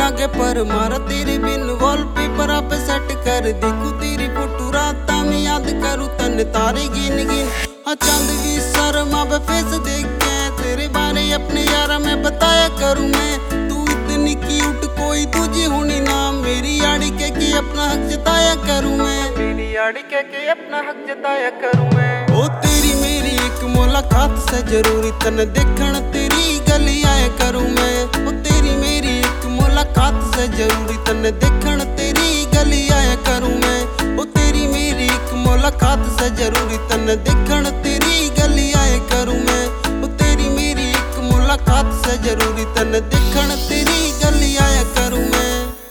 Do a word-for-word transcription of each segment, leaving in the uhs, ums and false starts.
लागे पर मारा तेरे बिन वॉलपेपर आप सेट कर देखू तेरी फोटो रात में याद करूँ तन तारे गिन गिन। हाँ चांद भी शर्मा बे फेस देख के तेरे बारे अपने यारा में बताया करूँ मैं। तू इतनी क्यूट कोई तुझे होनी ना मेरी यारी के के अपना हक जताया करूँ मैं। मेरी यारी के के अपना हक जताया करूँ मैं। ओ तेरी मेरी एक मुलाकात से जरूरी तन देखण तेरी गली आया करूँ मैं। ओ तेरी मेरी एक मुलाकात से जरूरी तन देखण तेरी गली आया करूँ मैं। ओ तेरी मेरी एक मुलाकात से जरूरी तन देखण तेरी गली आया करूँ मैं। ओ तेरी मेरी एक मुलाकात से जरूरी तन देखण तेरी गली आया करूँ मैं।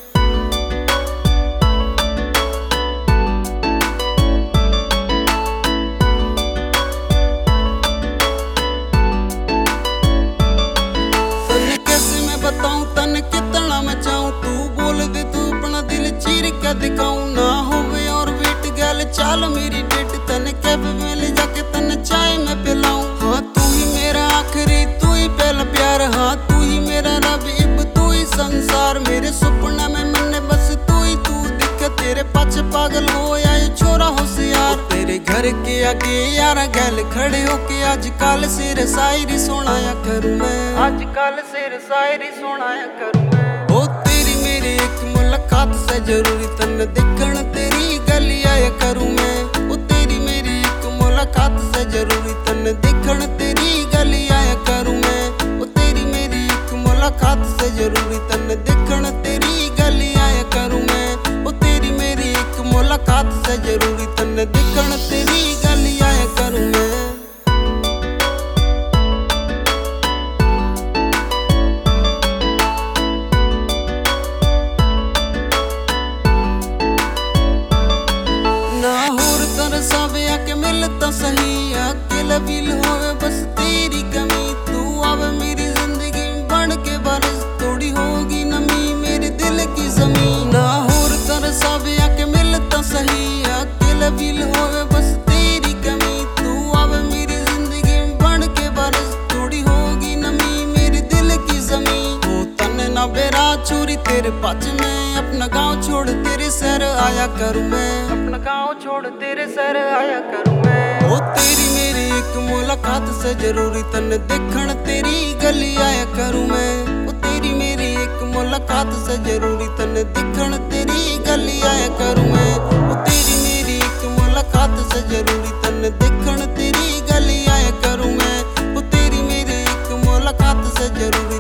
बताऊं तन कितना मैं चाहूं तू बोल दे तू अपना दिल चीर के दिखाऊं ना होवे और वेट गल चाल मेरी डेट तन कैब में ले जाके तन चाय में पिलाऊं। हाँ तू ही मेरा आखिरी तू ही पहला प्यार हाँ तू ही मेरा रब इब तू ही संसार मेरे सपना में मन्ने बस तू ही तू दिख तेरे पाछे पागल हो या छोरा होशियार। तेरे घर के आगे यारा गैल खड़े होके आजकल सिर शायरी सुनाया करूं मैं। आजकल सिर शायरी सुनाया करूं मैं। ओ तेरी मेरी एक मुलाकात से जरूरी तन देखण तेरी गली आया करूं मैं। ओ तेरी मेरी एक मुलाकात से जरूरी तन देखण तेरी गली आया करूं मैं। ओ तेरी मेरी एक मुलाकात से जरूरी तन देखण तेरी गली आया करूं मैं। ओ तेरी मेरी एक मुलाकात से जरूरी तन देखण तेरी गली आया करूं मैं। ना होर तरसावे आके मिलता सही अकेला फील होवे बस तेरी कमी तू आवे मेरी जिंदगी बन के बारिश थोड़ी होगी नमी मेरे दिल की जमीन। ना होर तरसावे आके मिलता सही अकेला फील होवे बस तेरी कमी तू आवे मेरी जिंदगी बन के बारिश थोड़ी होगी नमी मेरे दिल की जमीन। ओ तन ना बेरा छोरी तेरे पाछ में अपना गाँव छोड़ तेरे शहर आया करूँ मैं। अपना गाँव छोड़ तेरे शहर आया करूँ मैं। ओ तेरी मेरी एक मुलाकात से जरूरी तन देखण तेरी गली आया करूँ मैं। ओ तेरी मेरी एक मुलाकात से जरूरी तन देखण तेरी गली आया करूँ मैं। ओ तेरी मेरी एक मुलाकात से जरूरी तन देखण तेरी गली आया करूँ मैं। ओ तेरी मेरी एक मुलाकात से जरूरी